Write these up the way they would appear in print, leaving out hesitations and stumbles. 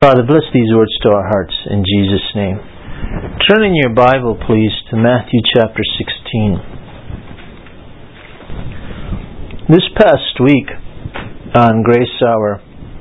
Father, bless these words to our hearts in Jesus' name. Turn in your Bible, please, to Matthew chapter 16. This past week on Grace Hour,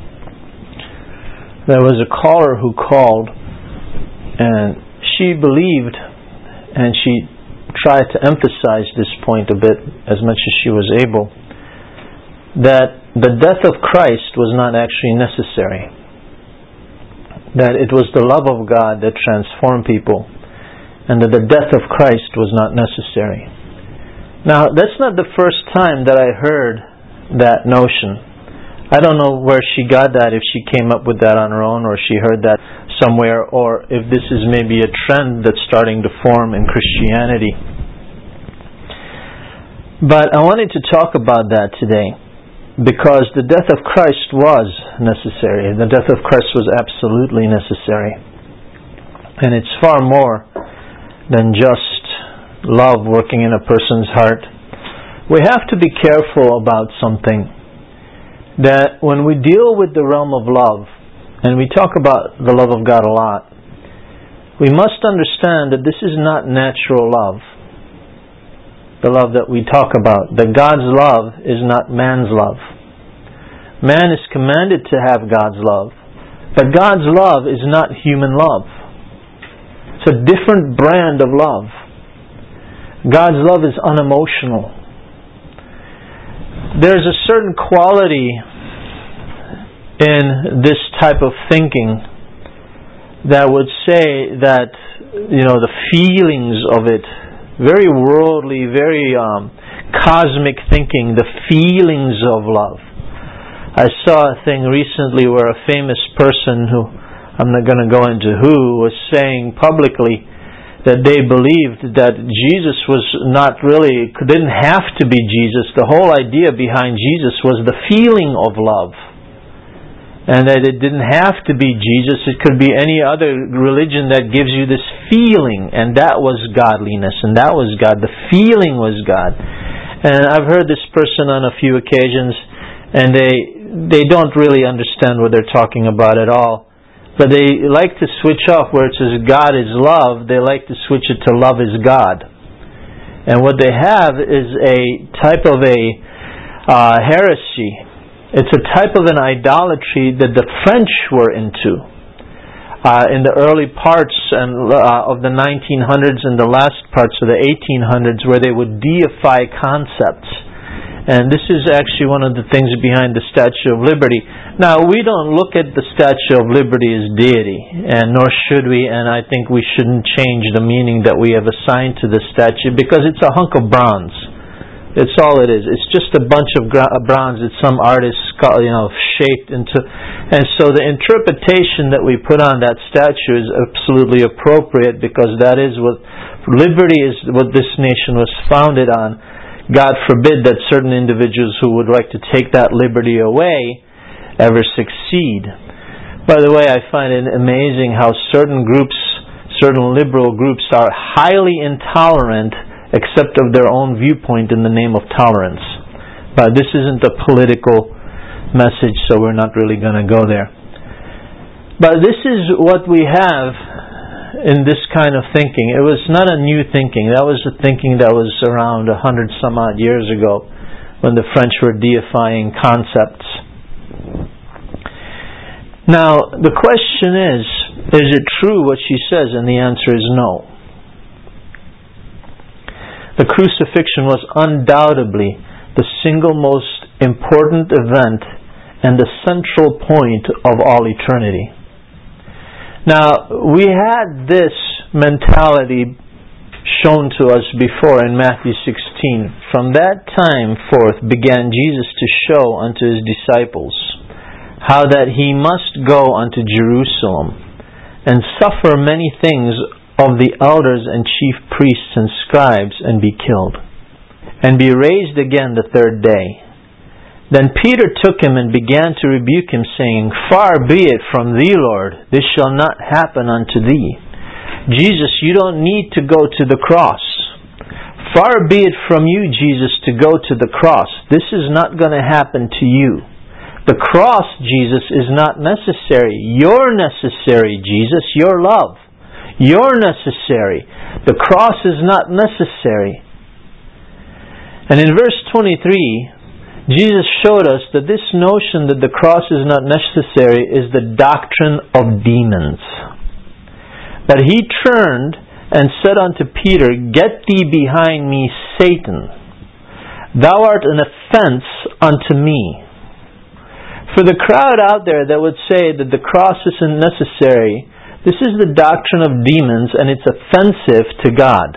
there was a caller who called, and she believed, and she tried to emphasize this point a bit as much as she was able, that the death of Christ was not actually necessary. That it was the love of God that transformed people, and that the death of Christ was not necessary. Now, that's not the first time that I heard that notion. I don't know where she got that, if she came up with that on her own, or she heard that somewhere, or if this is maybe a trend that's starting to form in Christianity. But I wanted to talk about that today, because the death of Christ was necessary. The death of Christ was absolutely necessary. And it's far more than just love working in a person's heart. We have to be careful about something. That when we deal with the realm of love, and we talk about the love of God a lot, we must understand that this is not natural love. The love that we talk about. That God's love is not man's love. Man is commanded to have God's love, but God's love is not human love. It's a different brand of love. God's love is unemotional. There's a certain quality in this type of thinking that would say that, the feelings of it, very worldly, very cosmic thinking, the feelings of love. I saw a thing recently where a famous person, who I'm not going to go into who, was saying publicly that they believed that Jesus was didn't have to be Jesus. The whole idea behind Jesus was the feeling of love. And that it didn't have to be Jesus, it could be any other religion that gives you this feeling, and that was godliness, and that was God. The feeling was God. And I've heard this person on a few occasions, and they don't really understand what they're talking about at all. But they like to switch off where it says God is love, they like to switch it to love is God. And what they have is a type of a heresy. It's a type of an idolatry that the French were into in the early parts of the 1900s and the last parts of the 1800s, where they would deify concepts. And this is actually one of the things behind the Statue of Liberty. Now, we don't look at the Statue of Liberty as deity, and nor should we, and I think we shouldn't change the meaning that we have assigned to the statue, because it's a hunk of bronze. It's all it is. It's just a bunch of bronze that some artist shaped into. And so the interpretation that we put on that statue is absolutely appropriate, because that is what liberty is, what this nation was founded on. God forbid that certain individuals who would like to take that liberty away ever succeed. By the way, I find it amazing how certain liberal groups are highly intolerant except of their own viewpoint in the name of tolerance. But this isn't a political message, so we're not really going to go there. But this is what we have in this kind of thinking. It was not a new thinking. That was a thinking that was around 100 some odd years ago, when the French were deifying concepts. Now, the question is it true what she says? And the answer is no. The crucifixion was undoubtedly the single most important event and the central point of all eternity. Now, we had this mentality shown to us before in Matthew 16. From that time forth began Jesus to show unto his disciples how that he must go unto Jerusalem and suffer many things of the elders and chief priests and scribes, and be killed, and be raised again the third day. Then Peter took him and began to rebuke him, saying, Far be it from thee, Lord, this shall not happen unto thee. Jesus, you don't need to go to the cross. Far be it from you, Jesus, to go to the cross. This is not going to happen to you. The cross, Jesus, is not necessary. You're necessary, Jesus. Your love. You're necessary. The cross is not necessary. And in verse 23, Jesus showed us that this notion that the cross is not necessary is the doctrine of demons. But he turned and said unto Peter, Get thee behind me, Satan. Thou art an offense unto me. For the crowd out there that would say that the cross isn't necessary, this is the doctrine of demons, and it's offensive to God.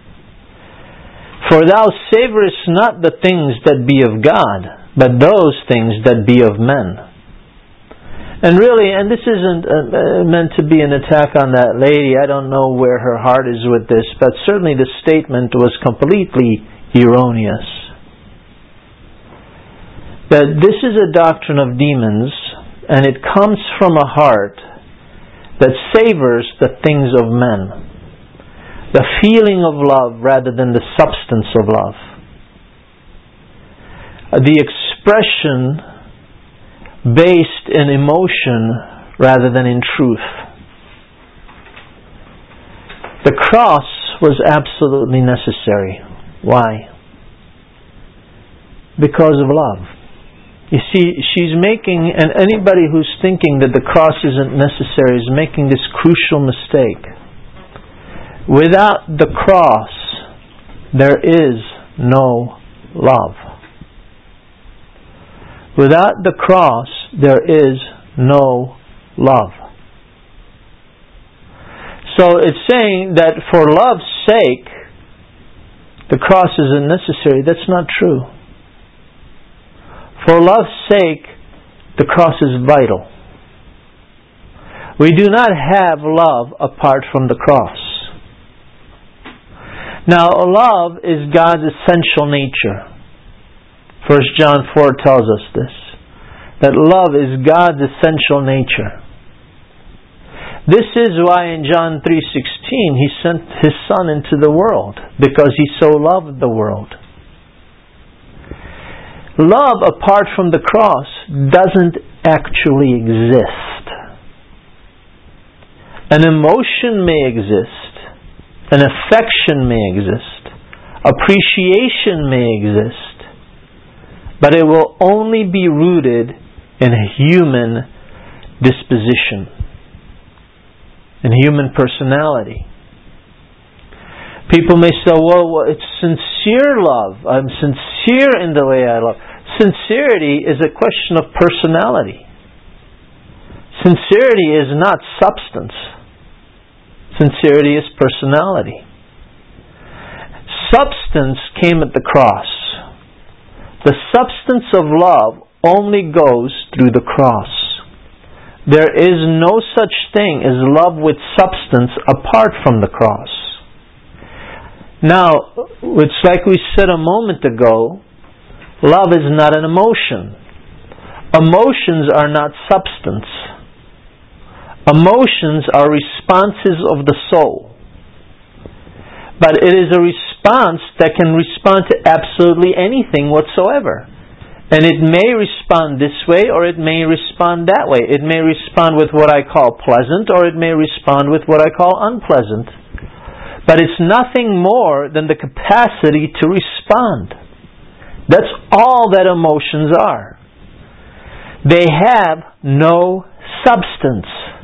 For thou savorest not the things that be of God, but those things that be of men. And really, and this isn't meant to be an attack on that lady. I don't know where her heart is with this, but certainly the statement was completely erroneous. That this is a doctrine of demons, and it comes from a heart that savors the things of men. The feeling of love rather than the substance of love. The expression based in emotion rather than in truth. The cross was absolutely necessary. Why? Because of love. You see, she's making, and anybody who's thinking that the cross isn't necessary is making this crucial mistake. Without the cross, there is no love. Without the cross, there is no love. So it's saying that for love's sake, the cross isn't necessary. That's not true. For love's sake, the cross is vital. We do not have love apart from the cross. Now, love is God's essential nature. 1 John 4 tells us this. That love is God's essential nature. This is why in John 3:16 He sent His Son into the world. Because He so loved the world. Love apart from the cross doesn't actually exist. An emotion may exist. An affection may exist. Appreciation may exist. But it will only be rooted in a human disposition. In human personality. People may say, well, it's sincere love. I'm sincere in the way I love. Sincerity is a question of personality. Sincerity is not substance. Sincerity is personality. Substance came at the cross. The substance of love only goes through the cross. There is no such thing as love with substance apart from the cross. Now, it's like we said a moment ago, love is not an emotion. Emotions are not substance. Emotions are responses of the soul. But it is a response that can respond to absolutely anything whatsoever. And it may respond this way or it may respond that way. It may respond with what I call pleasant or it may respond with what I call unpleasant. But it's nothing more than the capacity to respond. That's all that emotions are. They have no substance.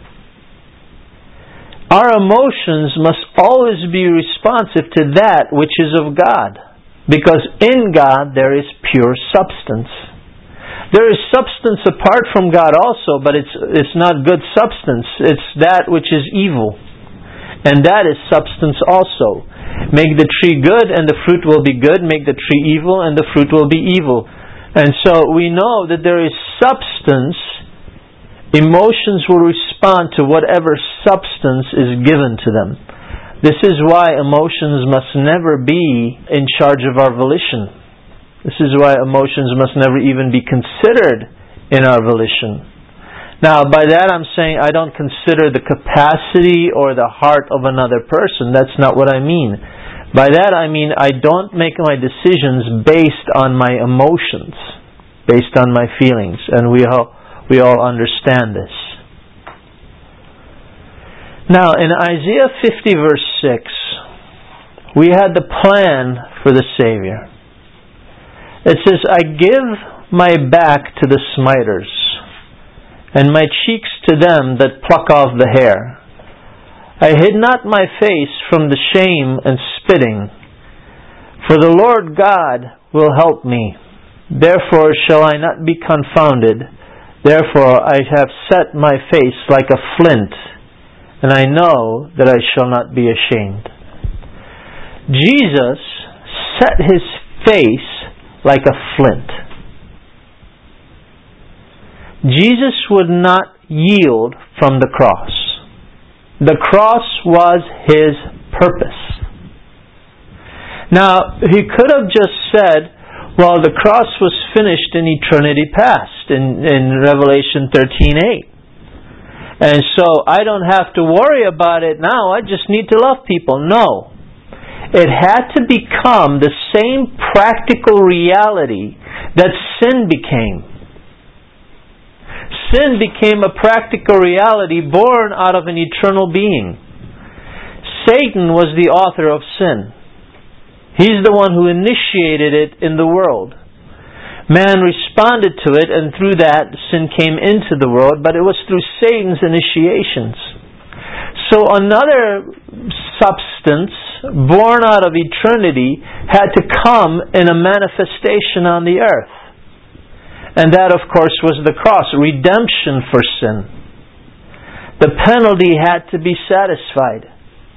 Our emotions must always be responsive to that which is of God. Because in God there is pure substance. There is substance apart from God also, but it's not good substance. It's that which is evil. And that is substance also. Make the tree good and the fruit will be good. Make the tree evil and the fruit will be evil. And so we know that there is substance. Emotions will respond to whatever substance is given to them. This is why emotions must never be in charge of our volition. This is why emotions must never even be considered in our volition. Now, by that I'm saying I don't consider the capacity or the heart of another person. That's not what I mean. By that I mean I don't make my decisions based on my emotions. based on my feelings, and we all understand this. Now, in Isaiah 50 verse 6, we had the plan for the Savior. It says, I give my back to the smiters, and my cheeks to them that pluck off the hair. I hid not my face from the shame and spitting, for the Lord God will help me. Therefore shall I not be confounded. Therefore I have set my face like a flint, and I know that I shall not be ashamed. Jesus set His face like a flint. Jesus would not yield from the cross. The cross was His purpose. Now, He could have just said, well, the cross was finished in eternity past, in Revelation 13:8. And so I don't have to worry about it now, I just need to love people. No. It had to become the same practical reality that sin became. Sin became a practical reality born out of an eternal being. Satan was the author of sin. He's the one who initiated it in the world. Man responded to it, and through that, sin came into the world, but it was through Satan's initiations. So another substance born out of eternity had to come in a manifestation on the earth. And that, of course, was the cross, redemption for sin. The penalty had to be satisfied.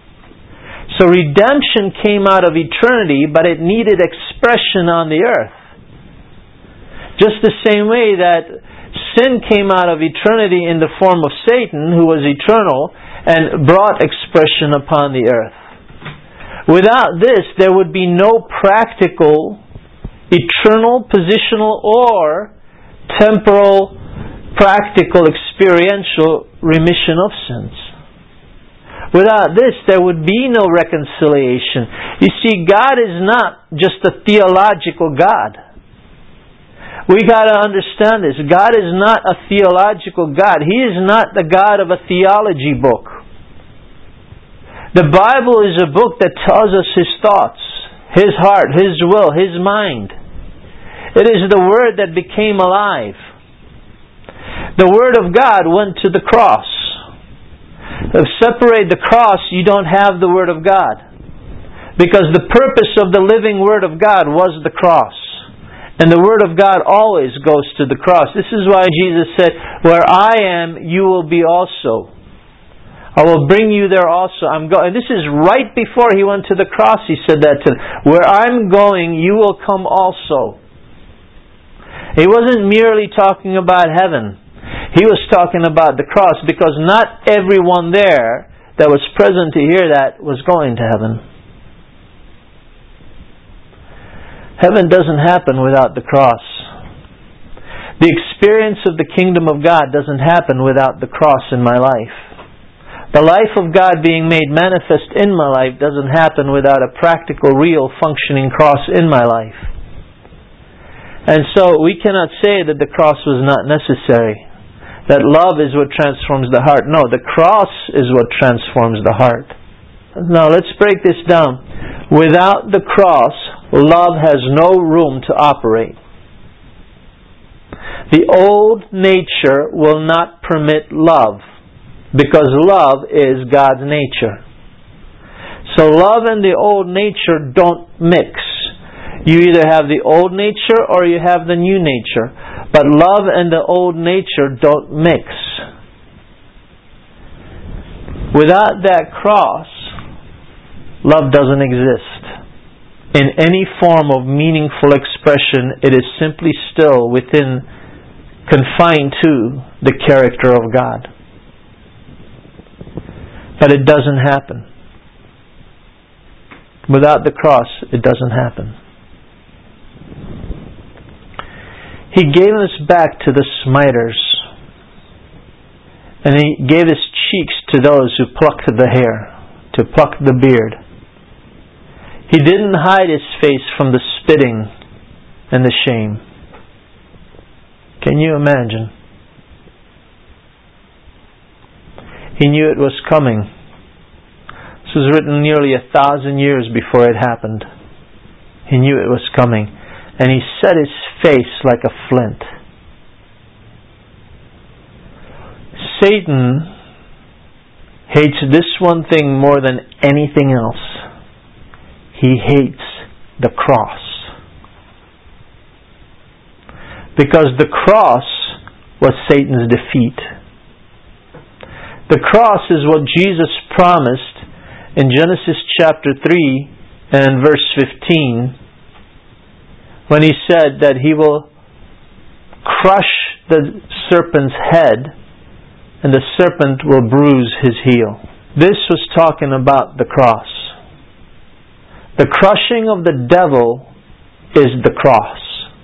So redemption came out of eternity, but it needed expression on the earth. Just the same way that sin came out of eternity in the form of Satan, who was eternal, and brought expression upon the earth. Without this, there would be no practical, eternal, positional, or temporal, practical, experiential remission of sins. Without this, there would be no reconciliation. You see, God is not just a theological God. We got to understand this. God is not a theological God. He is not the God of a theology book. The Bible is a book that tells us His thoughts, His heart, His will, His mind. It is the Word that became alive. The Word of God went to the cross. If separate the cross, you don't have the Word of God. Because the purpose of the living Word of God was the cross. And the Word of God always goes to the cross. This is why Jesus said, where I am, you will be also. I will bring you there also. And this is right before He went to the cross. He said that to them. Where I'm going, you will come also. He wasn't merely talking about heaven. He was talking about the cross, because not everyone there that was present to hear that was going to heaven. Heaven doesn't happen without the cross. The experience of the kingdom of God doesn't happen without the cross in my life. The life of God being made manifest in my life doesn't happen without a practical, real, functioning cross in my life. And so we cannot say that the cross was not necessary. That love is what transforms the heart. No, the cross is what transforms the heart. Now let's break this down. Without the cross, love has no room to operate. The old nature will not permit love, because love is God's nature. So love and the old nature don't mix. You either have the old nature or you have the new nature. But love and the old nature don't mix. Without that cross, love doesn't exist. In any form of meaningful expression, it is simply still confined to the character of God. But it doesn't happen. Without the cross, it doesn't happen. He gave His back to the smiters, and He gave His cheeks to those who plucked the hair, to pluck the beard. He didn't hide His face from the spitting and the shame. Can you imagine? He knew it was coming. This was written nearly 1,000 years before it happened. He knew it was coming. And he set his face like a flint. Satan hates this one thing more than anything else. He hates the cross. Because the cross was Satan's defeat. The cross is what Jesus promised in Genesis chapter 3 and verse 15, when He said that He will crush the serpent's head and the serpent will bruise his heel. This was talking about the cross. The crushing of the devil is the cross.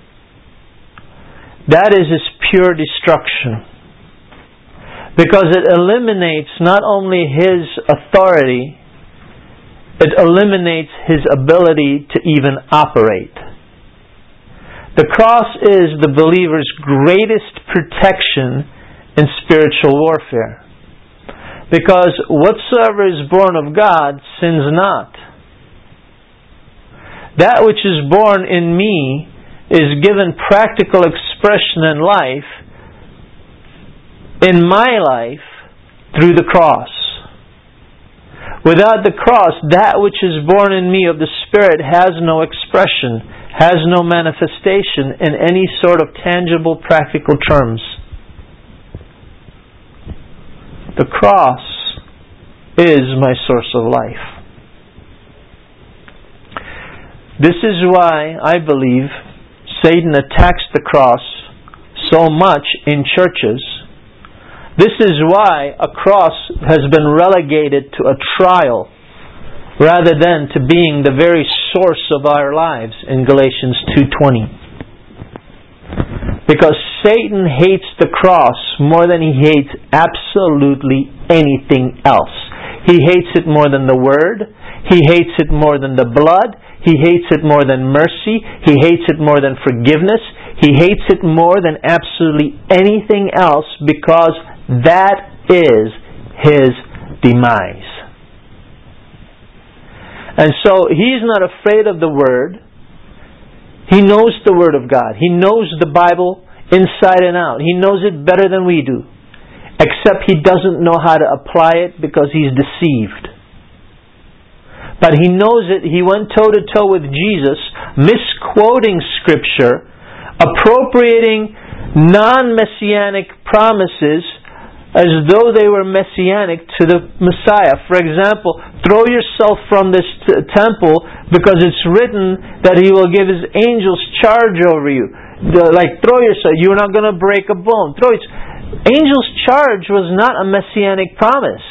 That is his pure destruction. Because it eliminates not only his authority, it eliminates his ability to even operate. The cross is the believer's greatest protection in spiritual warfare. Because whatsoever is born of God sins not. That which is born in me is given practical expression in life, in my life, through the cross. Without the cross, that which is born in me of the Spirit has no expression, has no manifestation in any sort of tangible, practical terms. The cross is my source of life. This is why I believe Satan attacks the cross so much in churches. This is why a cross has been relegated to a trial rather than to being the very source of our lives in Galatians 2:20. Because Satan hates the cross more than he hates absolutely anything else. He hates it more than the Word. He hates it more than the blood. He hates it more than mercy. He hates it more than forgiveness. He hates it more than absolutely anything else, because that is his demise. And so he's not afraid of the Word. He knows the Word of God. He knows the Bible inside and out. He knows it better than we do. Except he doesn't know how to apply it because he's deceived. But he knows it. He went toe-to-toe with Jesus, misquoting Scripture, appropriating non-messianic promises as though they were messianic to the Messiah. For example, throw yourself from this temple because it's written that He will give His angels charge over you. Throw yourself. You're not going to break a bone. Throw it. Angels charge was not a messianic promise.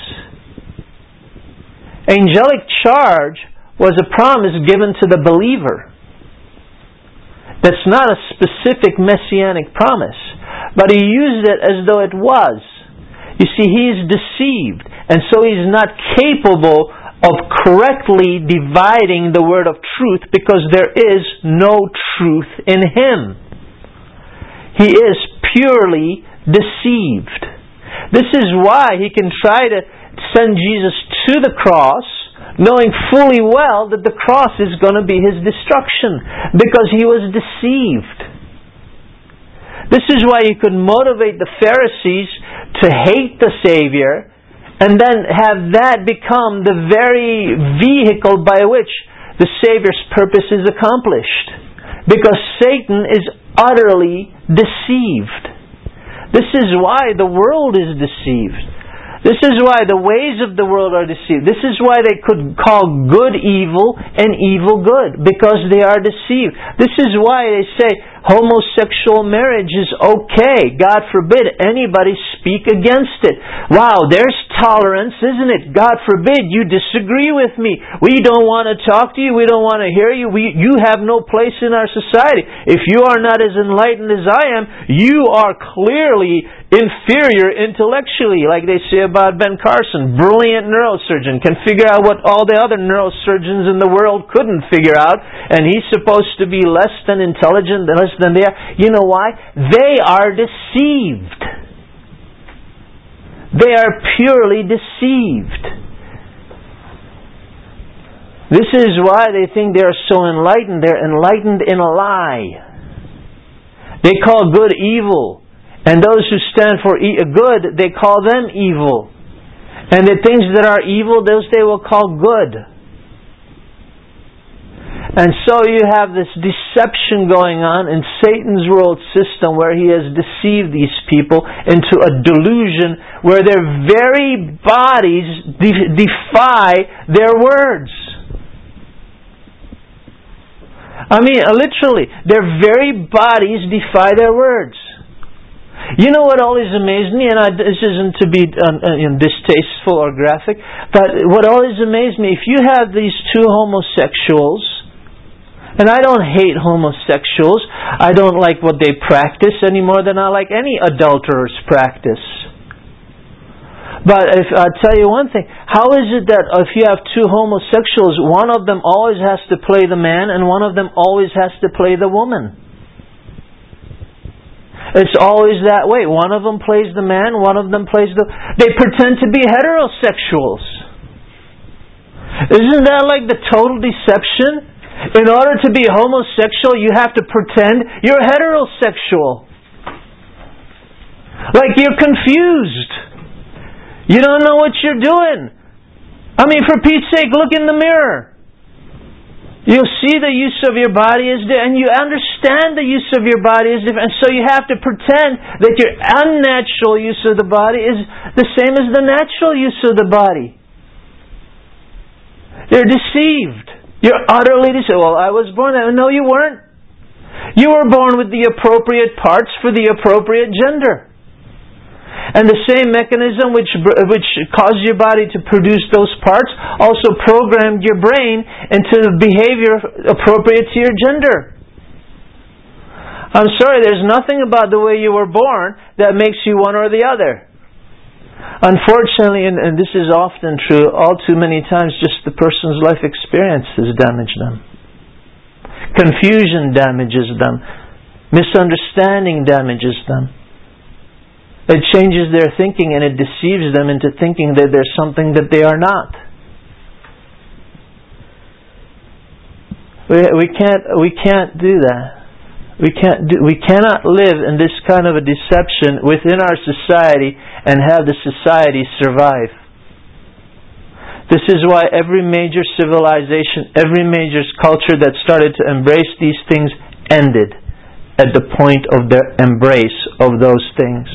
Angelic charge was a promise given to the believer. That's not a specific messianic promise. But he used it as though it was. You see, he is deceived, and so he's not capable of correctly dividing the word of truth, because there is no truth in him. He is purely deceived. This is why he can try to send Jesus to the cross, knowing fully well that the cross is going to be his destruction, because he was deceived. This is why he could motivate the Pharisees to hate the Savior, and then have that become the very vehicle by which the Savior's purpose is accomplished. Because Satan is utterly deceived. This is why the world is deceived. This is why the ways of the world are deceived. This is why they could call good evil and evil good, because they are deceived. This is why they say homosexual marriage is okay. God forbid anybody speak against it. Wow, there's tolerance, isn't it? God forbid you disagree with me. We don't want to talk to you. We don't want to hear you. You have no place in our society. If you are not as enlightened as I am, you are clearly inferior intellectually, like they say about Ben Carson, brilliant neurosurgeon, can figure out what all the other neurosurgeons in the world couldn't figure out, and he's supposed to be less than intelligent, less less than they are. You know why? They are deceived. They are purely deceived. This is why they think they are so enlightened. They're enlightened in a lie. They call good evil. And those who stand for good, they call them evil. And the things that are evil, those they will call good. And so you have this deception going on in Satan's world system, where he has deceived these people into a delusion where their very bodies defy their words. I mean, literally, their very bodies defy their words. You know what always amazed me, and this isn't to be distasteful or graphic, but what always amazed me, if you have these two homosexuals, and I don't hate homosexuals, I don't like what they practice any more than I like any adulterer's practice. But I'll tell you one thing, how is it that if you have two homosexuals, one of them always has to play the man and one of them always has to play the woman? It's always that way. One of them plays the man, one of them plays the... They pretend to be heterosexuals. Isn't that like the total deception? In order to be homosexual, you have to pretend you're heterosexual. Like you're confused. You don't know what you're doing. I mean, for Pete's sake, look in the mirror. You'll see the use of your body is different, and you understand the use of your body is different, and so you have to pretend that your unnatural use of the body is the same as the natural use of the body. You're deceived. You're utterly deceived. Well, I was born that way. No, you weren't. You were born with the appropriate parts for the appropriate gender. And the same mechanism which caused your body to produce those parts also programmed your brain into the behavior appropriate to your gender. I'm sorry, there's nothing about the way you were born that makes you one or the other. Unfortunately, and this is often true, all too many times just the person's life experience has damaged them. Confusion damages them. Misunderstanding damages them. It changes their thinking and it deceives them into thinking that there's something that they are not. We can't do that. We cannot live in this kind of a deception within our society and have the society survive. This is why every major civilization, every major culture that started to embrace these things ended at the point of their embrace of those things.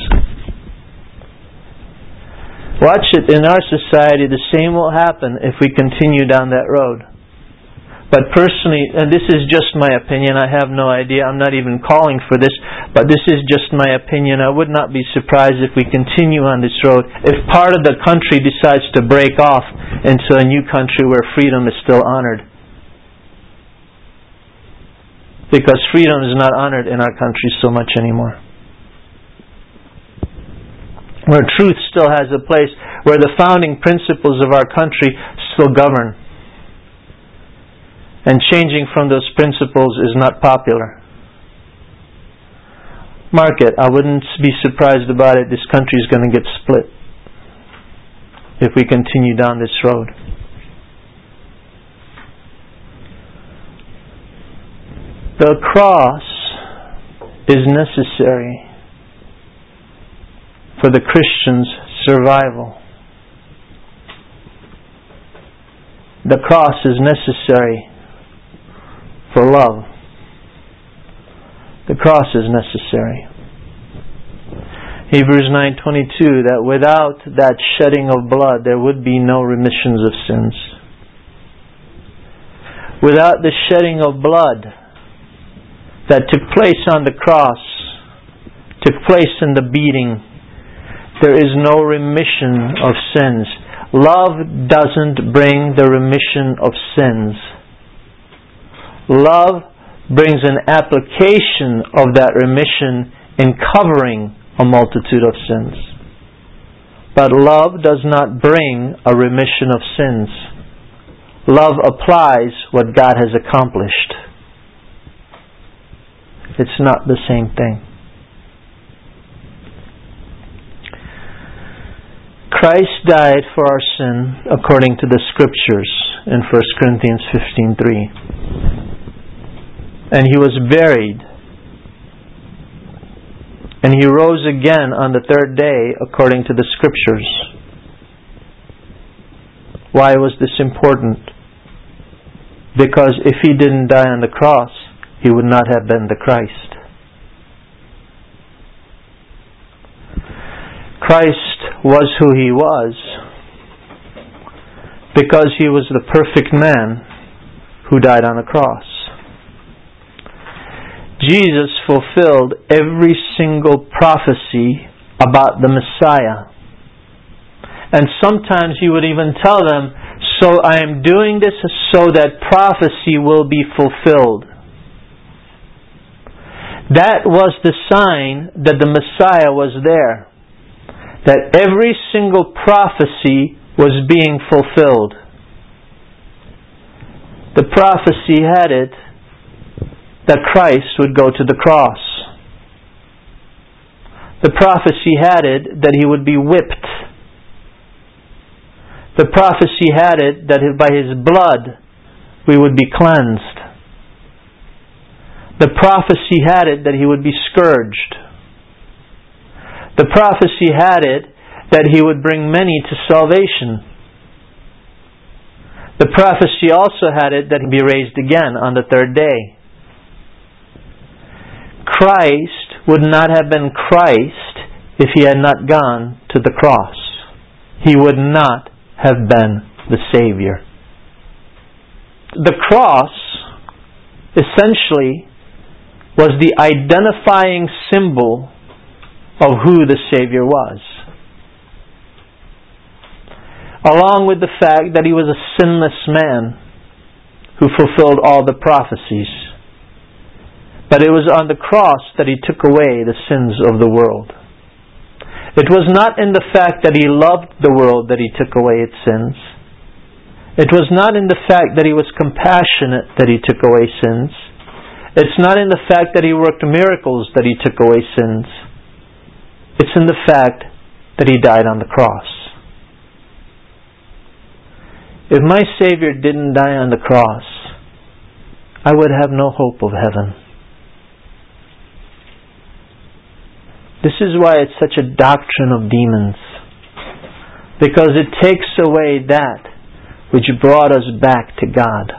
Watch it, in our society the same will happen if we continue down that road. But personally, and this is just my opinion, I have no idea, I'm not even calling for this, but this is just my opinion. I would not be surprised if we continue on this road, if part of the country decides to break off into a new country where freedom is still honored. Because freedom is not honored in our country so much anymore. Where truth still has a place, where the founding principles of our country still govern. And changing from those principles is not popular. Mark it, I wouldn't be surprised about it. This country is going to get split if we continue down this road. The cross is necessary for the Christian's survival. The cross is necessary for love. The cross is necessary. Hebrews 9:22, that without that shedding of blood there would be no remissions of sins. Without the shedding of blood that took place on the cross, took place in the beating, there is no remission of sins. Love doesn't bring the remission of sins. Love brings an application of that remission in covering a multitude of sins. But love does not bring a remission of sins. Love applies what God has accomplished. It's not the same thing. Christ died for our sin according to the Scriptures in 1 Corinthians 15:3. And He was buried. And He rose again on the third day according to the Scriptures. Why was this important? Because if He didn't die on the cross, He would not have been the Christ. Christ was who He was because He was the perfect man who died on a cross. Jesus fulfilled every single prophecy about the Messiah. And sometimes He would even tell them, so I am doing this so that prophecy will be fulfilled. That was the sign that the Messiah was there. That every single prophecy was being fulfilled. The prophecy had it that Christ would go to the cross. The prophecy had it that He would be whipped. The prophecy had it that by His blood we would be cleansed. The prophecy had it that He would be scourged. The prophecy had it that He would bring many to salvation. The prophecy also had it that He'd be raised again on the third day. Christ would not have been Christ if He had not gone to the cross. He would not have been the Savior. The cross essentially was the identifying symbol of who the Savior was. Along with the fact that He was a sinless man who fulfilled all the prophecies. But it was on the cross that He took away the sins of the world. It was not in the fact that He loved the world that He took away its sins. It was not in the fact that He was compassionate that He took away sins. It's not in the fact that He worked miracles that He took away sins. It's in the fact that He died on the cross. If my Savior didn't die on the cross, I would have no hope of heaven. This is why it's such a doctrine of demons. Because it takes away that which brought us back to God.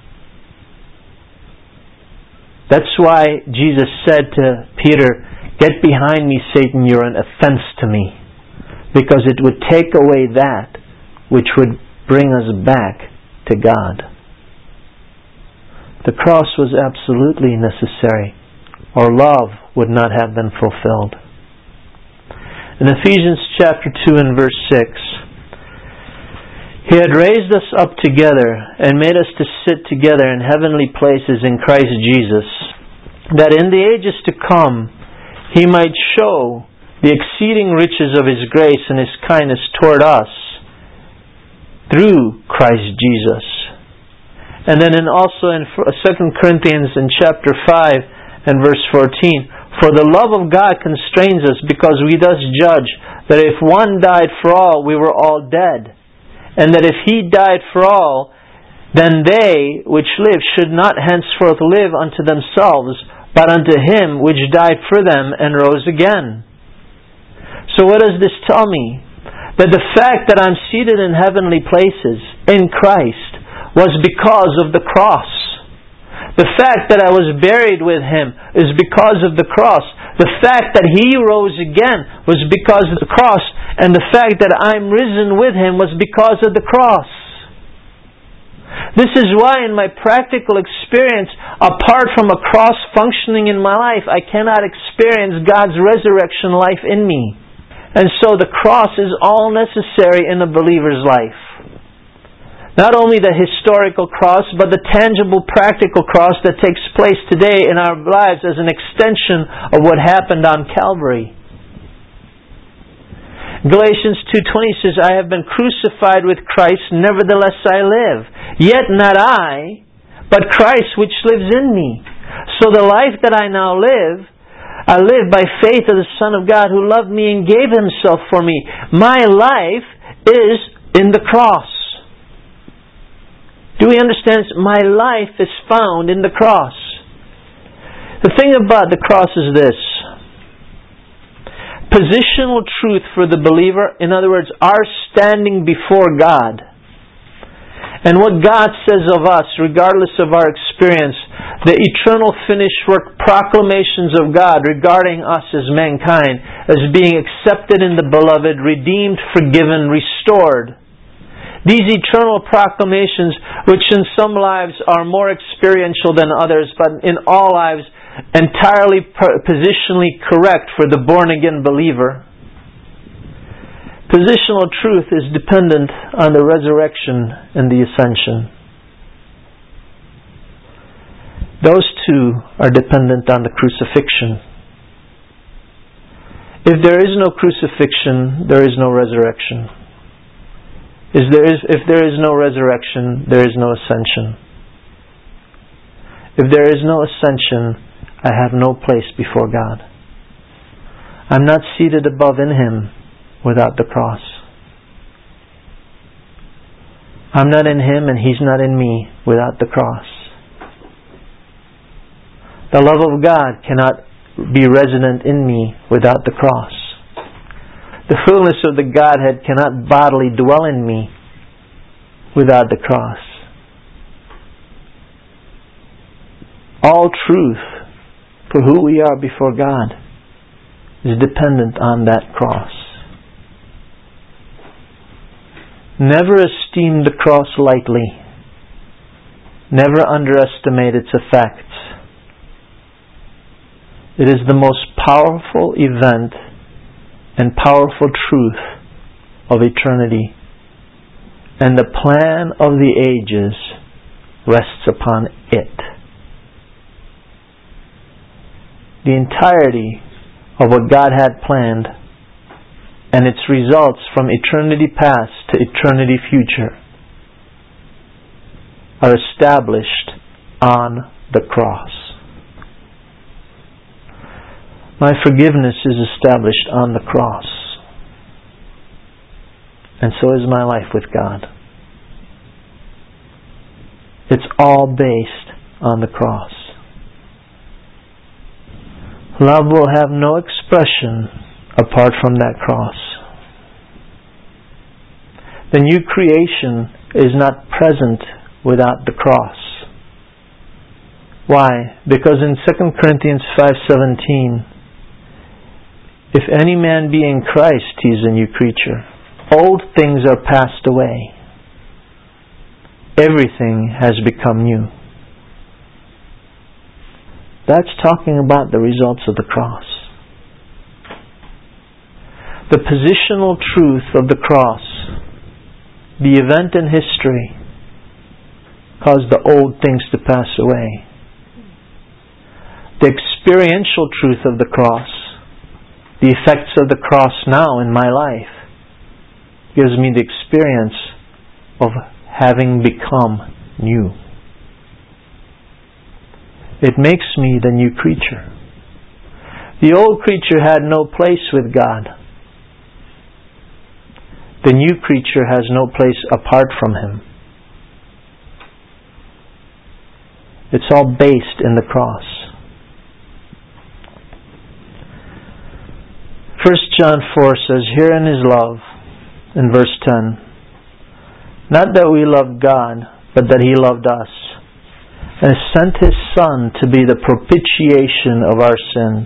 That's why Jesus said to Peter, "Get behind me, Satan, you're an offense to me." Because it would take away that which would bring us back to God. The cross was absolutely necessary, or love would not have been fulfilled. In Ephesians chapter 2 and verse 6, He had raised us up together and made us to sit together in heavenly places in Christ Jesus, that in the ages to come He might show the exceeding riches of His grace and His kindness toward us through Christ Jesus. And then also in 2 Corinthians in chapter 5 and verse 14, for the love of God constrains us, because we thus judge that if one died for all, we were all dead. And that if He died for all, then they which live should not henceforth live unto themselves, but unto Him which died for them and rose again. So what does this tell me? That the fact that I'm seated in heavenly places in Christ was because of the cross. The fact that I was buried with Him is because of the cross. The fact that He rose again was because of the cross. And the fact that I'm risen with Him was because of the cross. This is why in my practical experience, apart from a cross functioning in my life, I cannot experience God's resurrection life in me. And so the cross is all necessary in a believer's life. Not only the historical cross, but the tangible, practical cross that takes place today in our lives as an extension of what happened on Calvary. Galatians 2:20 says, I have been crucified with Christ, nevertheless I live. Yet not I, but Christ which lives in me. So the life that I now live, I live by faith of the Son of God who loved me and gave Himself for me. My life is in the cross. Do we understand? My life is found in the cross. The thing about the cross is this. Positional truth for the believer, in other words, our standing before God. And what God says of us, regardless of our experience, the eternal finished work proclamations of God regarding us as mankind, as being accepted in the Beloved, redeemed, forgiven, restored. These eternal proclamations, which in some lives are more experiential than others, but in all lives entirely positionally correct for the born-again believer. Positional truth is dependent on the resurrection and the ascension. Those two are dependent on the crucifixion. If there is no crucifixion, there is no resurrection. If there is no resurrection, there is no ascension. If there is no ascension, I have no place before God. I'm not seated above in Him without the cross. I'm not in Him and He's not in me without the cross. The love of God cannot be resident in me without the cross. The fullness of the Godhead cannot bodily dwell in me without the cross. All truth for who we are before God is dependent on that cross. Never esteem the cross lightly. Never underestimate its effects. It is the most powerful event and powerful truth of eternity. And the plan of the ages rests upon it. The entirety of what God had planned and its results from eternity past to eternity future are established on the cross. My forgiveness is established on the cross. And so is my life with God. It's all based on the cross. Love will have no expression apart from that cross. The new creation is not present without the cross. Why? Because in 2 Corinthians 5:17, if any man be in Christ, he is a new creature. Old things are passed away. Everything has become new. That's talking about the results of the cross. The positional truth of the cross, the event in history, caused the old things to pass away. The experiential truth of the cross, the effects of the cross now in my life, gives me the experience of having become new. It makes me the new creature. The old creature had no place with God. The new creature has no place apart from Him. It's all based in the cross. 1 John 4 says, "Herein is love," in verse 10. "Not that we loved God, but that He loved us, and sent His Son to be the propitiation of our sins."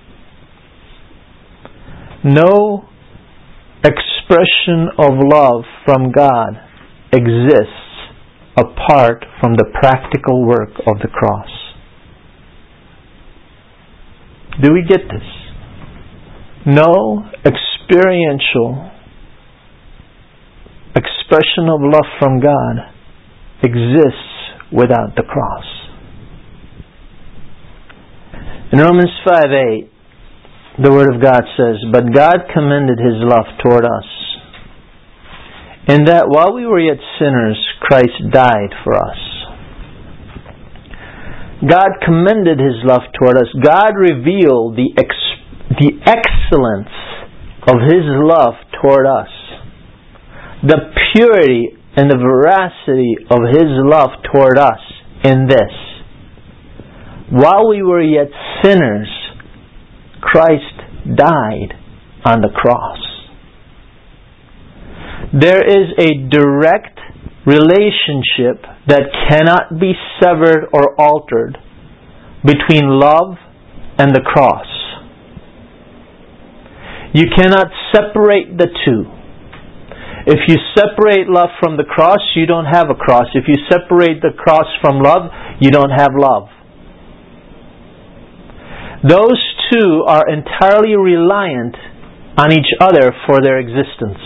No expression of love from God exists apart from the practical work of the cross. Do we get this? No experiential expression of love from God exists without the cross. In Romans 5:8, the Word of God says, "But God commended His love toward us, in that while we were yet sinners, Christ died for us." God commended His love toward us. God revealed the excellence of His love toward us. The purity and the veracity of His love toward us in this. While we were yet sinners, Christ died on the cross. There is a direct relationship that cannot be severed or altered between love and the cross. You cannot separate the two. If you separate love from the cross, you don't have a cross. If you separate the cross from love, you don't have love. Those two are entirely reliant on each other for their existence.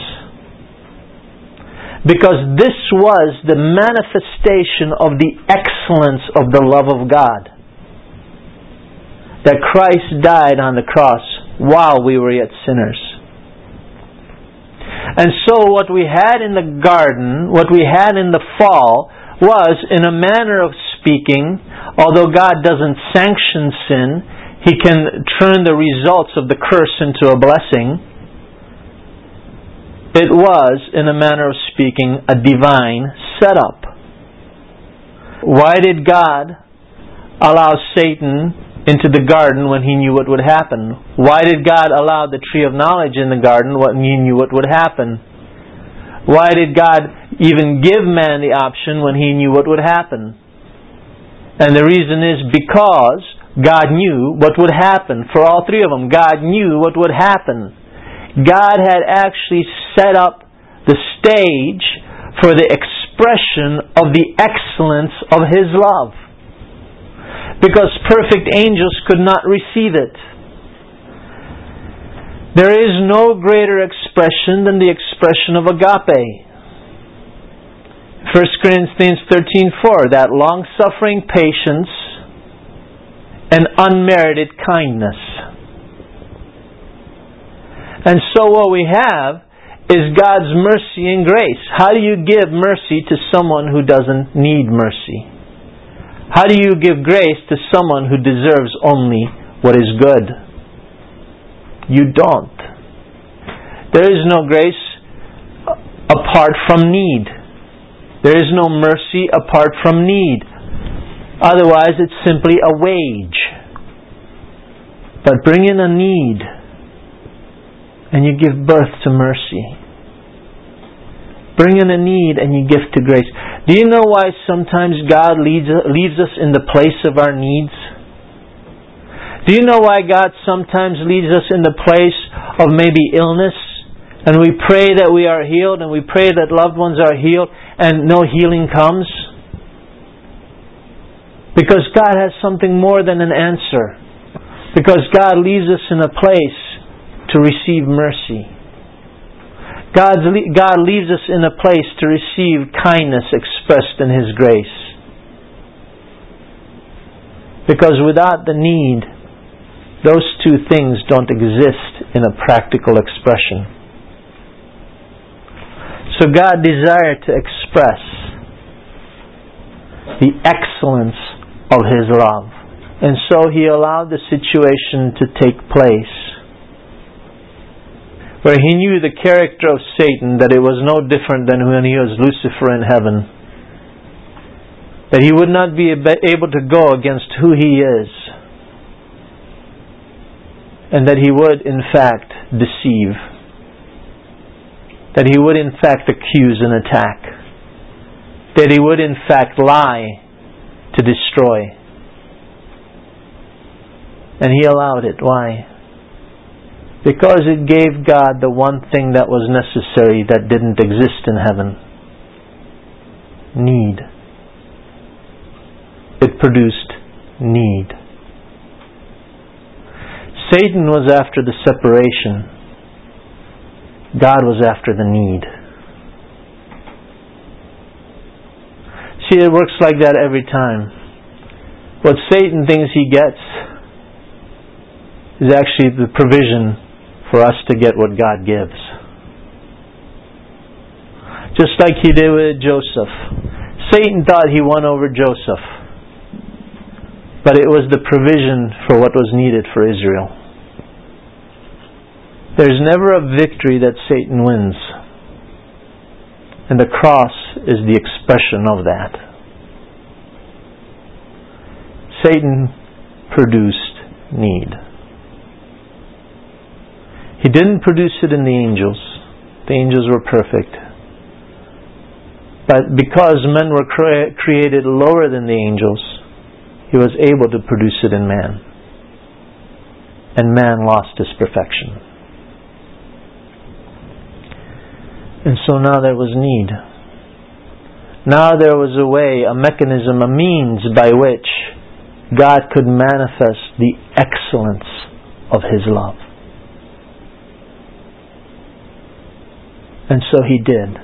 Because this was the manifestation of the excellence of the love of God. That Christ died on the cross while we were yet sinners. And so what we had in the garden, what we had in the fall, was, in a manner of speaking, although God doesn't sanction sin, He can turn the results of the curse into a blessing. It was, in a manner of speaking, a divine setup. Why did God allow Satan into the garden when He knew what would happen? Why did God allow the tree of knowledge in the garden when He knew what would happen? Why did God even give man the option when He knew what would happen? And the reason is because God knew what would happen. For all three of them, God knew what would happen. God had actually set up the stage for the expression of the excellence of His love. Because perfect angels could not receive it. There is no greater expression than the expression of agape. 1 Corinthians 13:4, that long-suffering patience and unmerited kindness. And so what we have is God's mercy and grace. How do you give mercy to someone who doesn't need mercy? How do you give grace to someone who deserves only what is good? You don't. There is no grace apart from need. There is no mercy apart from need. Otherwise, it's simply a wage. But bring in a need, and you give birth to mercy. Bring in a need and you give to grace. Do you know why sometimes God leaves us in the place of our needs? Do you know why God sometimes leaves us in the place of maybe illness, and we pray that we are healed, and we pray that loved ones are healed, and no healing comes? Because God has something more than an answer. Because God leaves us in a place to receive mercy. God leaves us in a place to receive kindness expressed in His grace. Because without the need, those two things don't exist in a practical expression. So God desired to express the excellence of His love. And so He allowed the situation to take place where He knew the character of Satan, that it was no different than when he was Lucifer in heaven. That he would not be able to go against who he is. And that he would in fact deceive. That he would in fact accuse and attack. That he would in fact lie to destroy. And He allowed it. Why? Because it gave God the one thing that was necessary that didn't exist in heaven. Need. It produced need. Satan was after the separation. God was after the need. See, it works like that every time. What Satan thinks he gets is actually the provision for us to get what God gives. Just like he did with Joseph. Satan thought he won over Joseph. but it was the provision for what was needed for Israel. There's never a victory that Satan wins, and the cross is the expression of that. Satan produced need. He didn't produce it in the angels. The angels were perfect. But because men were created lower than the angels, He was able to produce it in man. And man lost his perfection. And so now there was need. Now there was a way, a mechanism, a means by which God could manifest the excellence of His love. And so He did.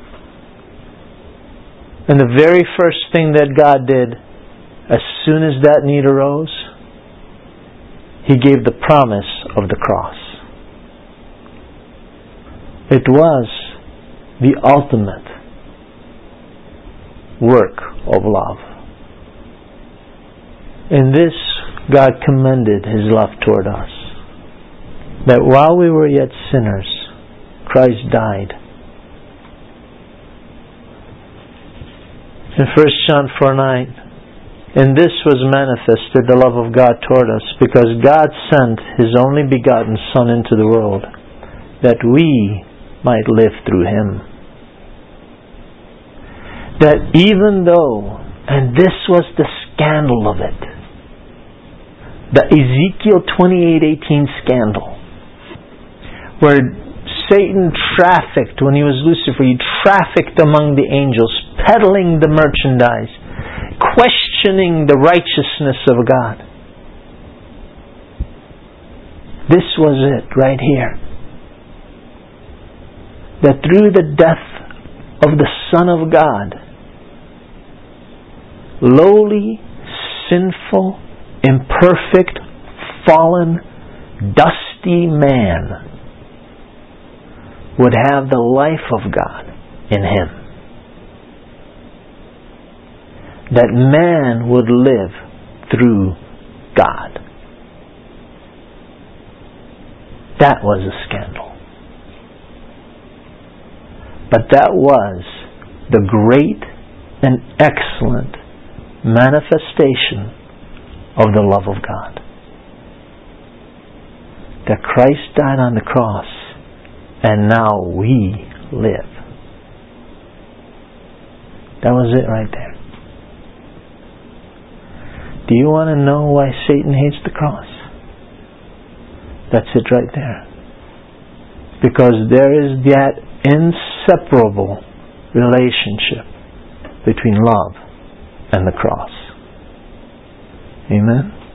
And the very first thing that God did, as soon as that need arose, He gave the promise of the cross. It was the ultimate work of love. In this, God commended His love toward us, that while we were yet sinners, Christ died. In 1 John 4:9, "In this was manifested the love of God toward us, because God sent His only begotten Son into the world, that we might live through Him." That even though, and this was the scandal of it, the Ezekiel 28:18 scandal, where Satan trafficked, when he was Lucifer, he trafficked among the angels, peddling the merchandise, questioning the righteousness of God. This was it right here. That through the death of the Son of God, lowly, sinful, imperfect, fallen, dusty man would have the life of God in him. That man would live through God. That was a scandal. But that was the great and excellent manifestation of the love of God. That Christ died on the cross, and now we live. That was it right there. Do you want to know why Satan hates the cross? That's it right there. Because there is that inseparable relationship between love and the cross. Amen?